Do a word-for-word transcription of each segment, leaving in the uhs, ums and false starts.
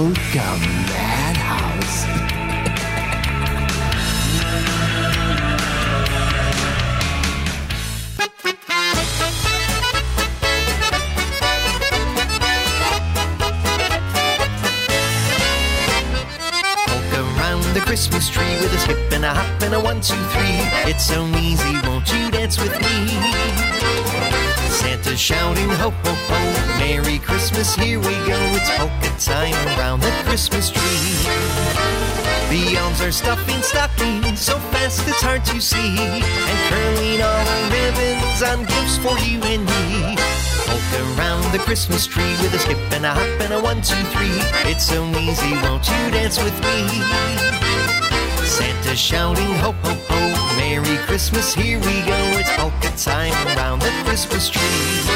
Polka Madhouse. The Christmas tree with a skip and a hop and a one, two, three. It's so easy, won't you dance with me? Santa's shouting, ho, ho, ho, Merry Christmas, here we go. It's polka time around the Christmas tree. The elves are stuffing stockings so fast it's hard to see, and curling all the ribbons on gifts for you and me. Polka around the Christmas tree with a skip and a hop and a one, two, three. It's so easy, won't you dance with me? Santa's shouting, ho, ho, ho, Merry Christmas, here we go. It's polka time around the Christmas tree.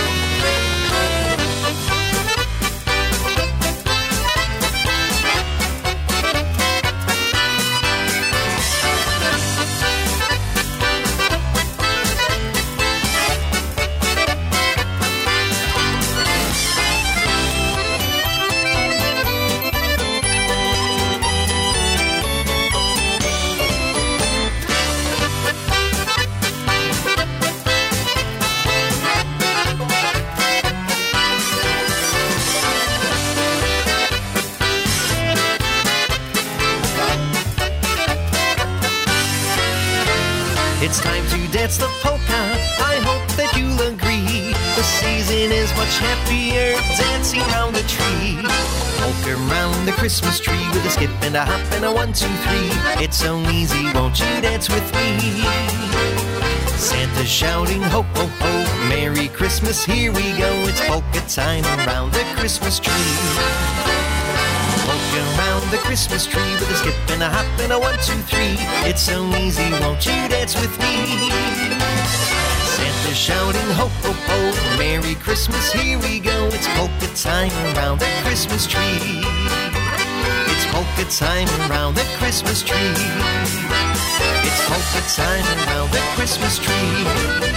It's time to dance the polka, I hope that you'll agree. The season is much happier dancing round the tree. Polka round the Christmas tree with a skip and a hop and a one, two, three. It's so easy, won't you dance with me? Santa's shouting, ho, ho, ho, Merry Christmas, here we go. It's polka time around the Christmas tree. Polka around the Christmas tree with a skip and a hop and a one, two, three. It's so easy, won't you dance with me? Santa's shouting, ho, ho, ho, Merry Christmas, here we go. It's polka time around the Christmas tree. It's polka time around the Christmas tree. It's polka time around the Christmas tree.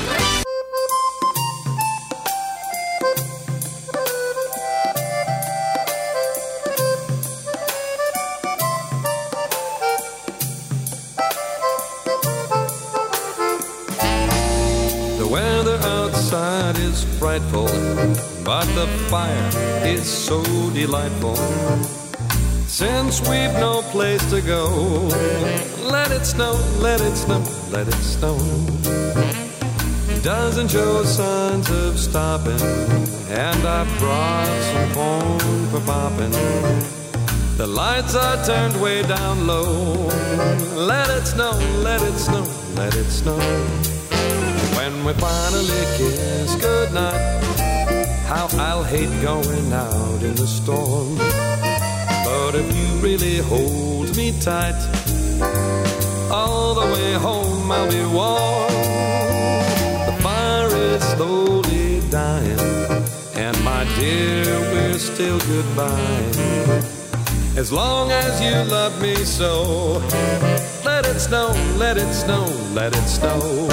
Outside is frightful, but the fire is so delightful. Since we've no place to go, let it snow, let it snow, let it snow. Doesn't show signs of stopping, and I brought some corn for popping. The lights are turned way down low. Let it snow, let it snow, let it snow. When we finally kiss goodnight, how I'll hate going out in the storm. But if you really hold me tight, all the way home I'll be warm. The fire is slowly dying, and my dear, we're still goodbye. As long as you love me so, let it snow, let it snow, let it snow.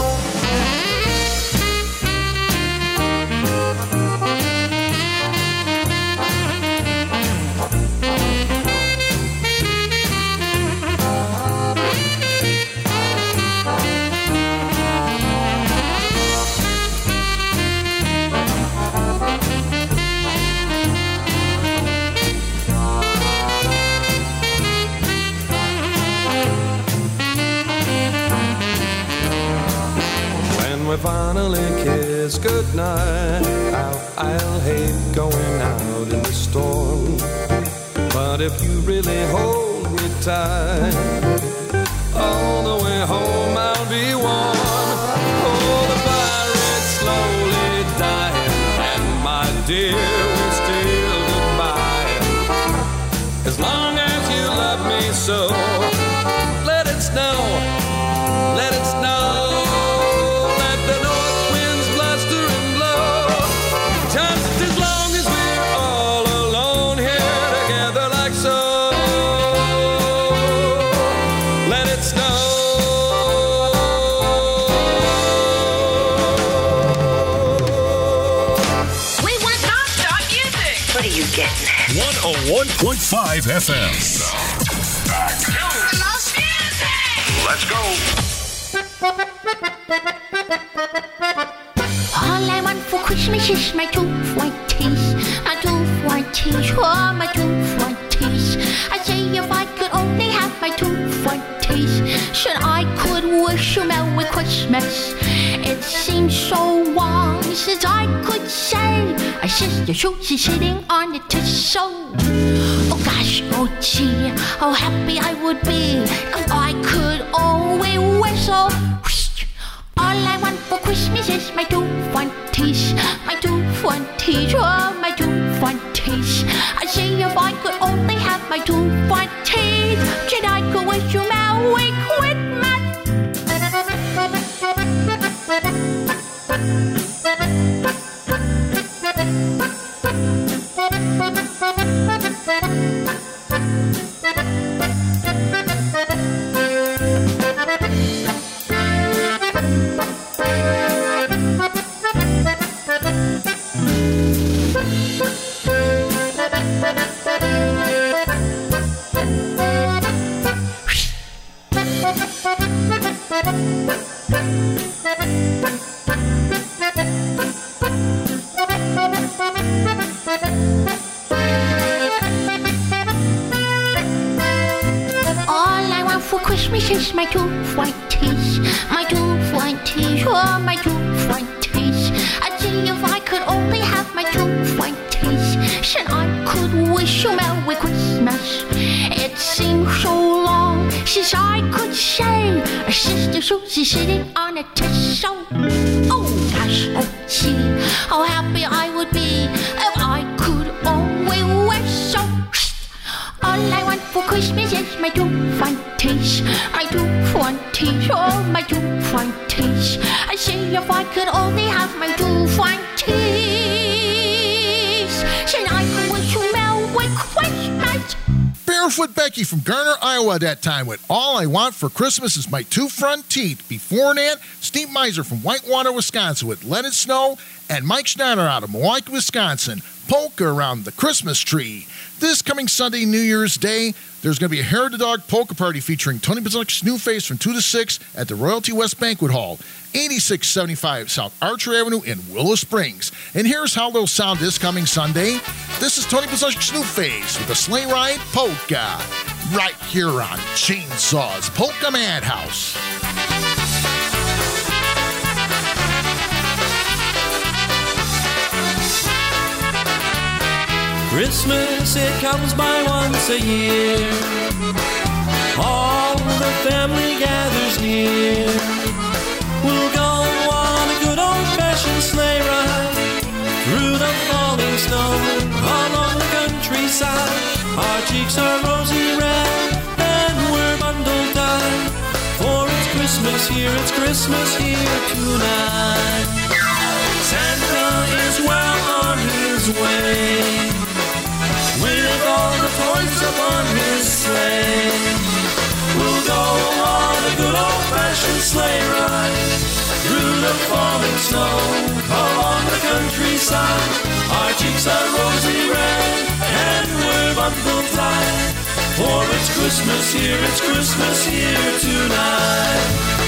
Finally kiss goodnight, how I'll hate going out in the storm. But if you really hold me tight, all the way home I'll be warm. Oh, the fire is slowly dying, and my dear, we're still goodbye. As long as you love me so, let it snow, let it snow. Let it snow. one oh one point five F M. Back to Los Music. Let's go. All I want for Christmas is my two white teeth, my two white teeth, oh my two white teeth. I say if I could only have my two white teeth, so I could wish you Merry Christmas. It seems so long since I could say, a sister Susie sitting on the tissue. Oh gosh, oh gee, how happy I would be if I could always whistle. All I want for Christmas is my two front teeth, my two front teeth, oh my two front teeth. I say if I could only have my two front teeth, then I could wish you Merry Christmas. Christmas is my two white teeth, my two white teeth, oh my two white teeth. I'd say if I could only have my two white teeth, then I could wish you Merry Christmas. It seems so long since I could say, a sister Susie sitting on a tissue. Oh gosh, oh gee, how happy I would be if I could always wish so. All I want for Christmas is my two front teeth, my two front teeth, oh my two front teeth. I say if I could only have my two front teeth, then I could wish you Merry Christmas. Barefoot Becky from Garner, Iowa at that time with All I Want for Christmas is My Two Front Teeth. Before that, Steve Miser from Whitewater, Wisconsin with Let It Snow, and Mike Schneider out of Milwaukee, Wisconsin, Polka Around the Christmas Tree. This coming Sunday, New Year's Day, there's going to be a Hair of the Dog polka party featuring Tony Bazulik's New Face from two to six at the Royalty West Banquet Hall, eighty-six seventy-five South Archer Avenue in Willow Springs. And here's how they'll sound this coming Sunday. This is Tony Bazulik's New Face with a Sleigh Ride Polka, right here on Chainsaw's Polka Madhouse. Christmas, it comes by once a year. All the family gathers near. We'll go on a good old-fashioned sleigh ride through the falling snow along the countryside. Our cheeks are rosy red and we're bundled tight, for it's Christmas here, it's Christmas here tonight. Santa is well on his way, with all the toys upon his sleigh. We'll go on a good old-fashioned sleigh ride through the falling snow along the countryside. Our cheeks are rosy red and we're bundled tight, for it's Christmas here, it's Christmas here tonight.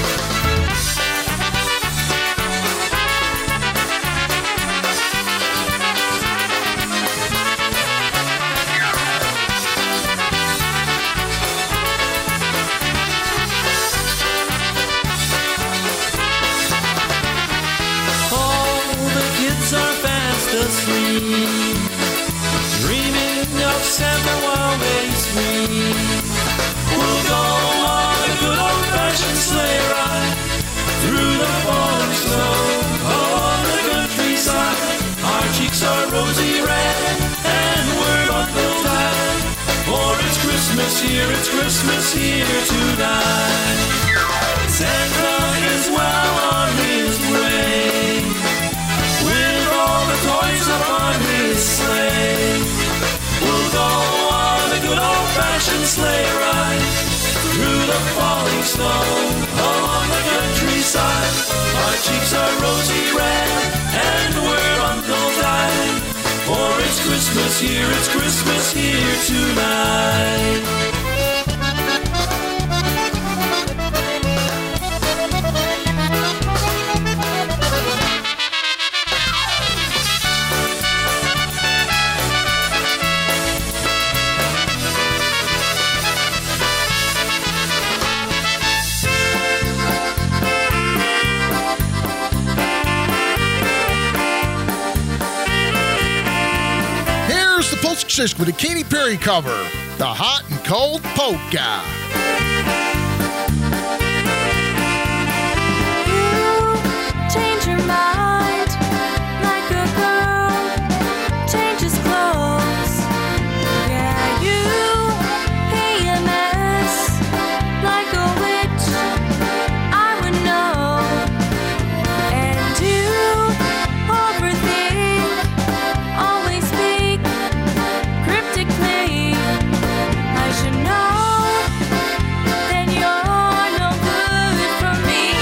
Asleep, dreaming of Santa while they sleep. We'll go on a good old-fashioned sleigh ride through the falling snow along the countryside. Our cheeks are rosy red and we're bundled tight, for it's Christmas here, it's Christmas here tonight. Santa is well on his way, with all the toys upon his sleigh. We'll go on a good old-fashioned sleigh ride through the falling snow along the countryside. Our cheeks are rosy red and we're bundled tight, for it's Christmas Christmas here, it's Christmas here tonight. With a Katy Perry cover, The Hot and Cold Polka. You change your mind like a girl changes clothes. Yeah, you pay a mess like a witch, I would know. And you overthink, always speak cryptically. I should know that you're no good for me.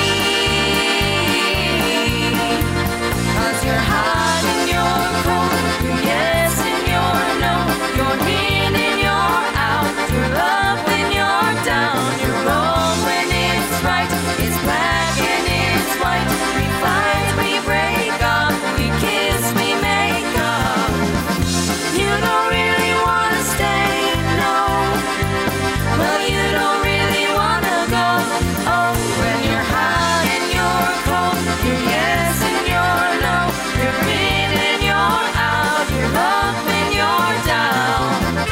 'Cause you're hot and you're cold, you're yes and you're no, you're in and you're out, you're up when you're down, you're wrong when it's right, it's black and it's white, we fight, we break up, we kiss, we make up. You don't really wanna stay, no. Well, you don't really wanna go. Oh, when you're hot and you're cold, you're yes and you're no, you're in and you're out, you're up and you're down.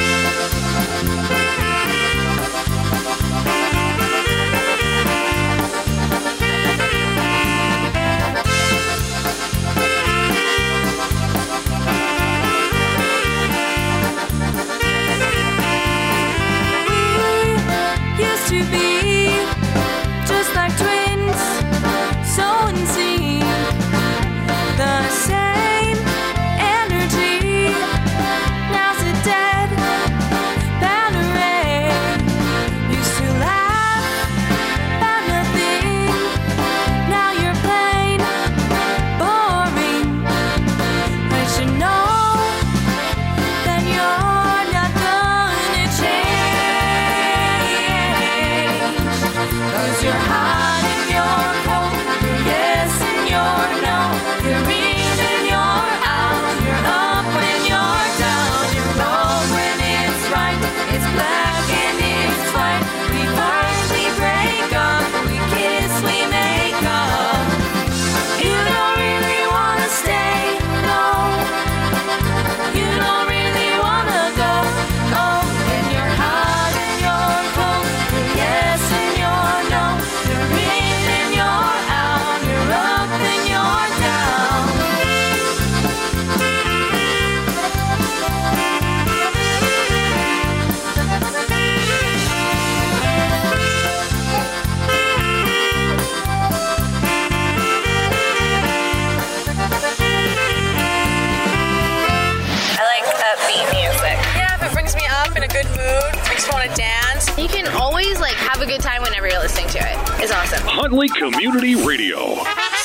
We used to be just like twins, so unseen. The same energy, now's a dead battery. Used to laugh at nothing, now you're plain boring. I should know that you're not gonna change. 'Cause you're hot and you're cold, you're yes and you're no, you're in and you're out, you're up when you're down, you're wrong when it's right, it's black and it's white, we fight, we break up, we kiss, we make up. You don't really wanna stay, no. You don't really wanna go. Oh, when you're hot and you're cold, you're yes and you're no, you're in and you're out, you're up and you're down. I like upbeat music. Yeah, if it brings me up in a good mood, makes me want to dance. You can always like have a good time whenever you're listening to it. It's awesome. Huntley Community Radio.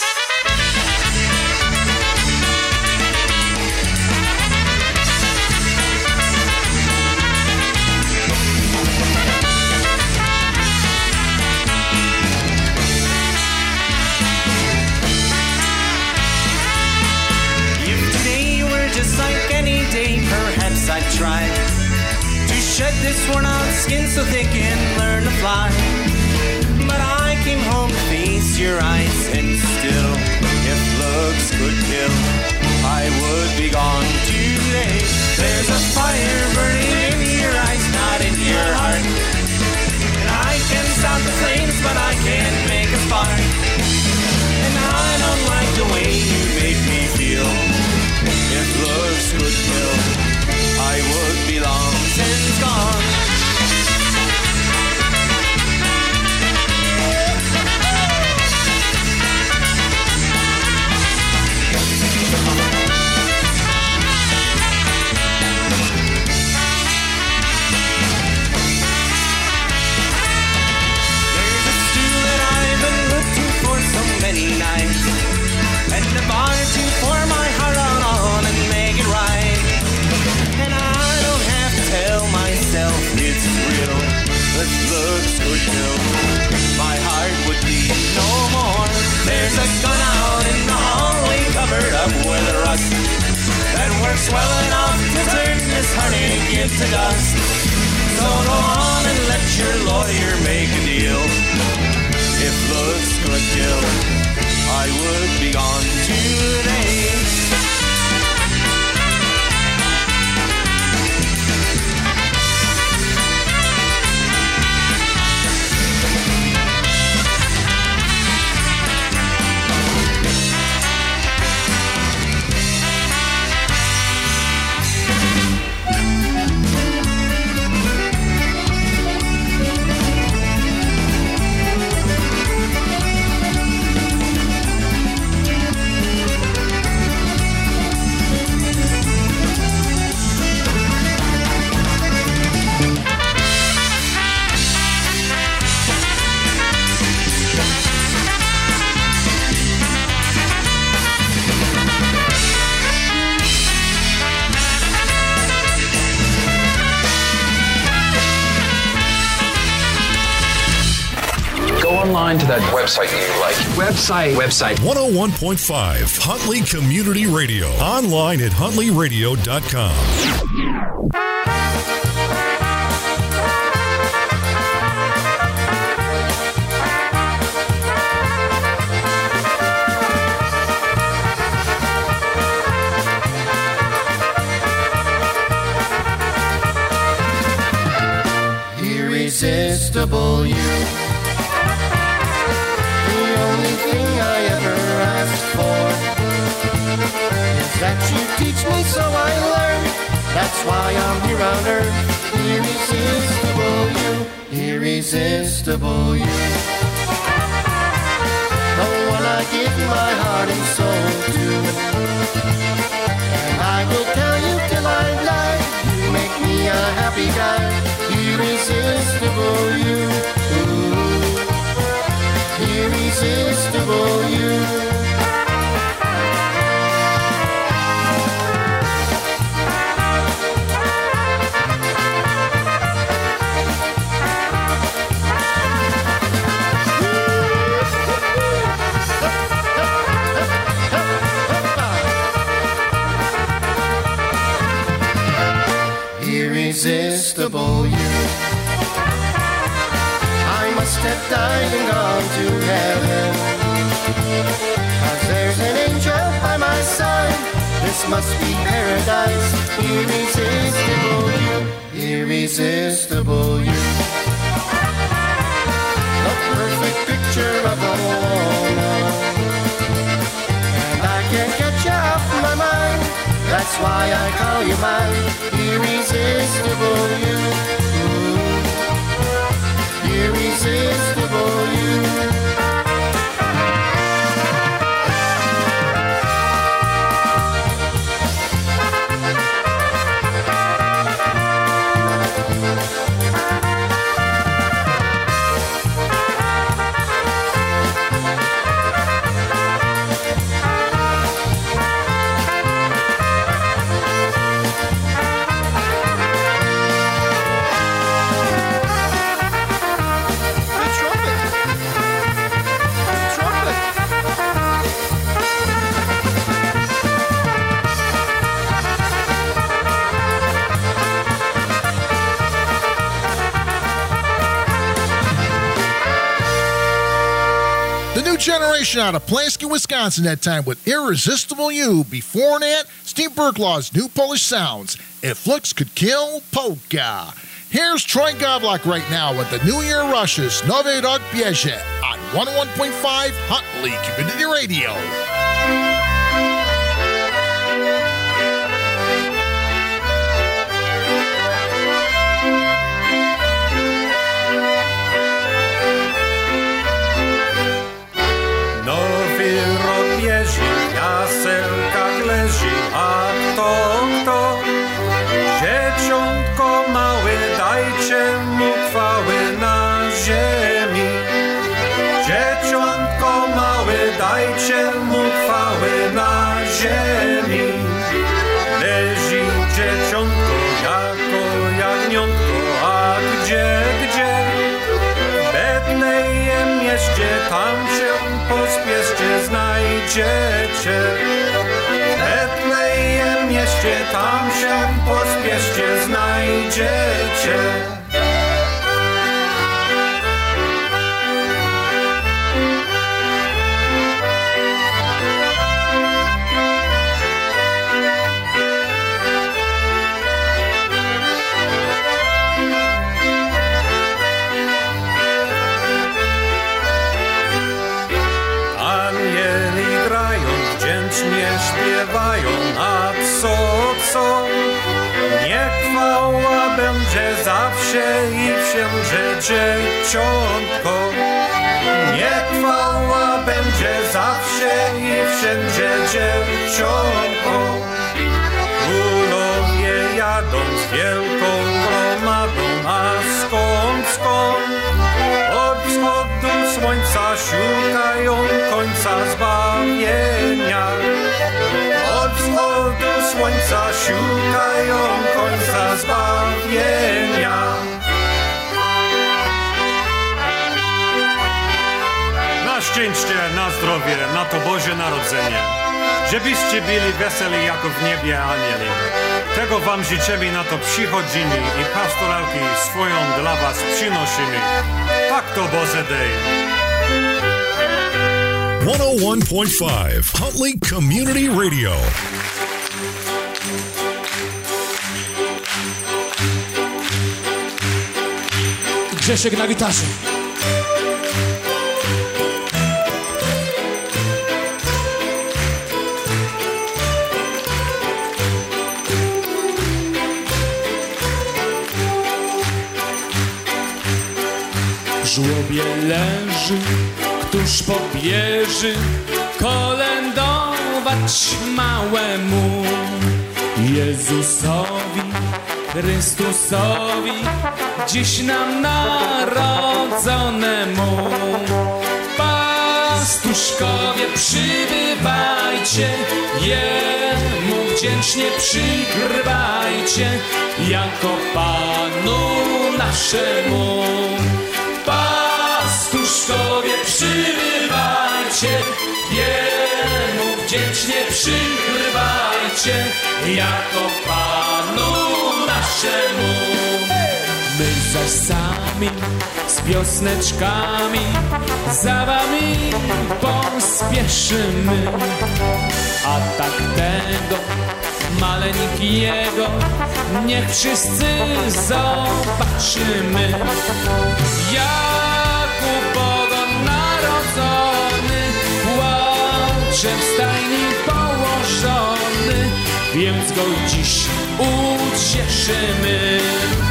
If today were just like any day, perhaps I'd try to shed this worn out skin so they can learn to fly. But I came home to face your eyes, and still, if looks could kill, I would be gone today. There's a fire burning in your eyes, not in your heart. And I can stop the flames, but I can't make a spark. And I don't like the way you make me feel. If looks could kill, I would be long since gone. well enough to turn this honey gift to dust. So go on and let your lawyer make a deal. If looks could kill, I would be gone today. Online to that website you like. Website. Website. one oh one point five Huntley Community Radio. Online at huntley radio dot com. Irresistible you. That you teach me so I learn. That's why I'm here on earth. Irresistible you, irresistible you. The one I give my heart and soul to. And I will tell you till I die, you make me a happy guy. Irresistible you, ooh. Irresistible you. Irresistible you. I must have died and gone to heaven, 'cause there's an angel by my side. This must be paradise. Irresistible you, irresistible you. The perfect picture of a woman, and I can't get you off my mind. That's why I call you mine. Irresistible you, ooh. Irresistible you. Generation out of Pulaski, Wisconsin that time with Irresistible You. Before that, Steve Berklaw's New Polish Sounds. If Looks Could Kill, Polka. Here's Troy Goblock right now with the New Year Rushes, Nowy Rok Bierze on one oh one point five Huntley Community Radio. Jaselkach leży, a kto, kto? Dzieciątko małe, dajcie mu chwały na ziemi. Dzieciątko małe, dajcie mu chwały na ziemi. Leży dzieciątko jako jagniątko, a gdzie, gdzie? W Betlejem mieście, tam się pospieszcie, znajdziecie. W Betlejem mieście, idźcie, tam się pospieszcie, znajdziecie. Śpiewają, a co, co? Niech chwała będzie zawsze i wszędzie dzieciątko. Niech chwała będzie zawsze i wszędzie dzieciątko. Królowie jadą z wielką gromadą, a skąd, skąd? Od wschodu słońca szukają końca zbawienia. Od wschodu słońca szukają końca zbawienia. Na szczęście, na zdrowie, na to Boże Narodzenie. Żebyście byli weseli jako w niebie anieli. Tego wam życzymy, na to przychodzimy i pastoralki swoją dla was przynosimy. Tak to Boże dej. one oh one point five Huntley Community Radio. Grzesiek na gitarze. W żłobie leży, któż pobierze kolędować małemu Jezusowi, Chrystusowi, dziś nam narodzonemu. Pastuszkowie, przybywajcie, Jemu wdzięcznie przygrywajcie, jako Panu naszemu. Pastuszkowie, przybywajcie, Jemu wdzięcznie przygrywajcie, jako Panu naszemu. My zaś sami z piosneczkami za wami pospieszymy, a tak tego maleńkiego niech wszyscy zobaczymy. Jak Boga narodzony, płaczem w stajni położony, więc go dziś ucieszymy.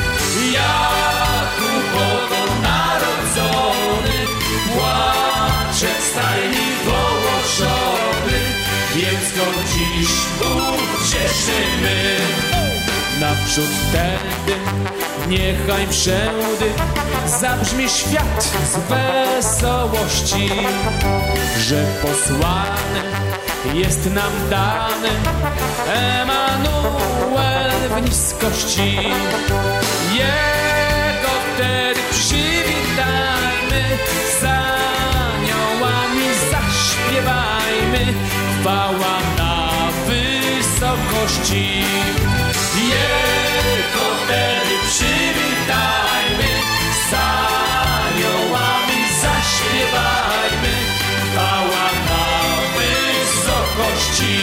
Jak Boga narodzony, płaczem w stajni położony, więc go dziś ucieszymy. Naprzód wtedy niechaj wszędy zabrzmi świat z wesołości, że posłany jest nam dany Emanuel w niskości. Jego wtedy przywitajmy, z aniołami zaśpiewajmy, chwała na wysokości. Jego wtedy przywitajmy, z aniołami zaśpiewajmy, chwała na wysokości.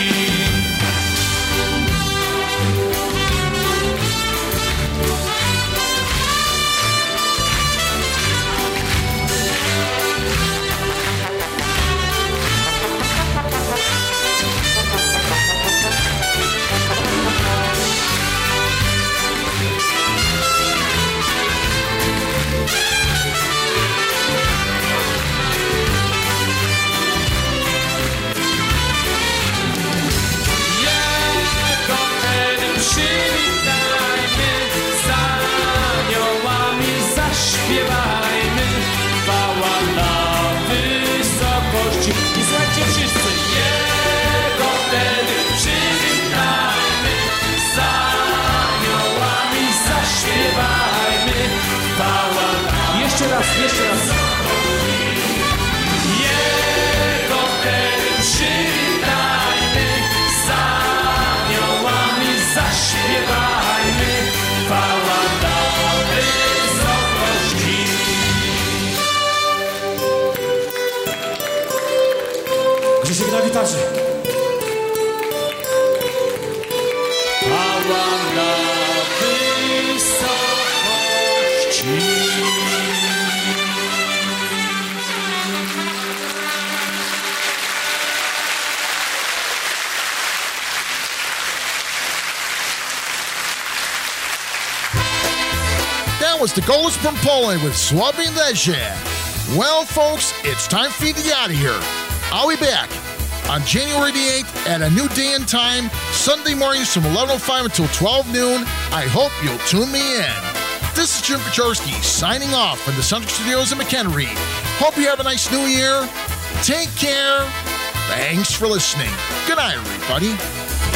Grzesiek na gitarze. Pałam na wysokości. That was the Ghost from Poland with Słaby Leże. Well, folks, it's time for you to get out of here. I'll be back on January the eighth at a new day and time, Sunday mornings from eleven oh five until twelve noon. I hope you'll tune me in. This is Jim Peczorski signing off from the Central Studios in McHenry. Hope you have a nice new year. Take care. Thanks for listening. Good night, everybody.